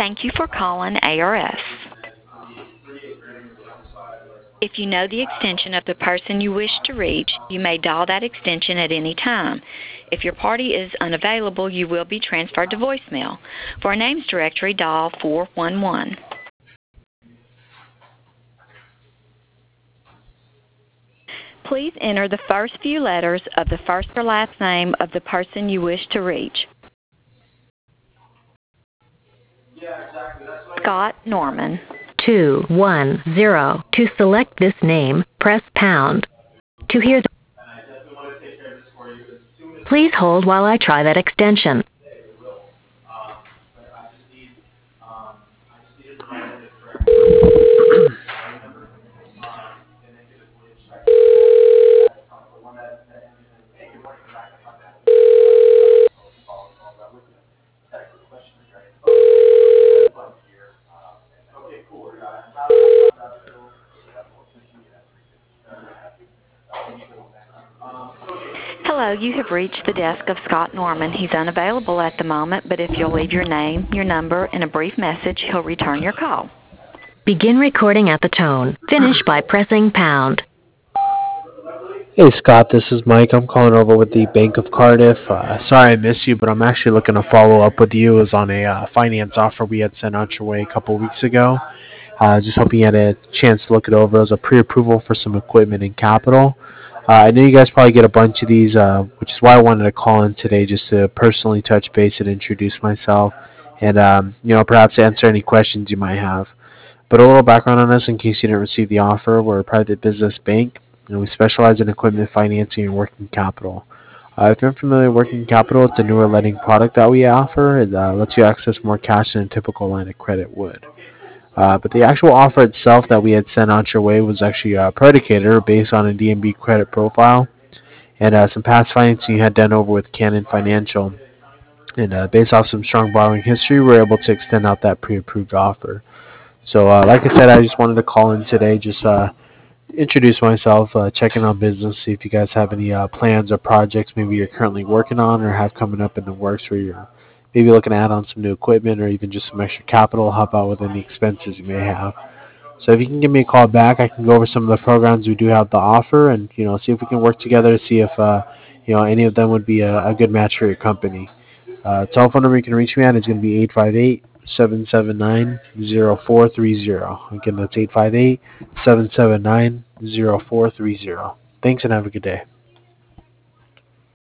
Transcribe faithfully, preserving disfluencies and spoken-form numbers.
Thank you for calling A R S. If you know the extension of the person you wish to reach, you may dial that extension at any time. If your party is unavailable, you will be transferred to voicemail. For a names directory, dial four one one. Please enter the first few letters of the first or last name of the person you wish to reach. Scott Norman. two one zero. To select this name, press pound. To hear the... Please hold while I try that extension. Hello, you have reached the desk of Scott Norman. He's unavailable at the moment, but if you'll leave your name, your number, and a brief message, he'll return your call. Begin recording at the tone. Finish by pressing pound. Hey Scott, this is Mike. I'm calling over with the Bank of Cardiff. Uh, sorry I missed you, but I'm actually looking to follow up with you. It was on a uh, finance offer we had sent out your way a couple of weeks ago. Uh, just hoping you had a chance to look it over. It was a pre-approval for some equipment and capital. Uh, I know you guys probably get a bunch of these, uh, which is why I wanted to call in today just to personally touch base and introduce myself and, um, you know, perhaps answer any questions you might have. But a little background on us in case you didn't receive the offer. We're a private business bank, and we specialize in equipment financing and working capital. Uh, if you're unfamiliar with working capital, it's a newer lending product that we offer. It uh, lets you access more cash than a typical line of credit would. Uh, but the actual offer itself that we had sent out your way was actually a predicator based on a D N B credit profile and uh, some past financing you had done over with Canon Financial. And uh, based off some strong borrowing history, we were able to extend out that pre-approved offer. So uh, like I said, I just wanted to call in today, just uh, introduce myself, uh, check in on business, see if you guys have any uh, plans or projects maybe you're currently working on or have coming up in the works where you're maybe looking to add on some new equipment or even just some extra capital, help out with any expenses you may have. So if you can give me a call back, I can go over some of the programs we do have to offer and, you know, see if we can work together to see if, uh, you know, any of them would be a, a good match for your company. Uh, telephone number you can reach me at is going to be eight five eight, seven seven nine, zero four three zero. Again, that's eight five eight, seven seven nine, zero four three zero. Thanks and have a good day.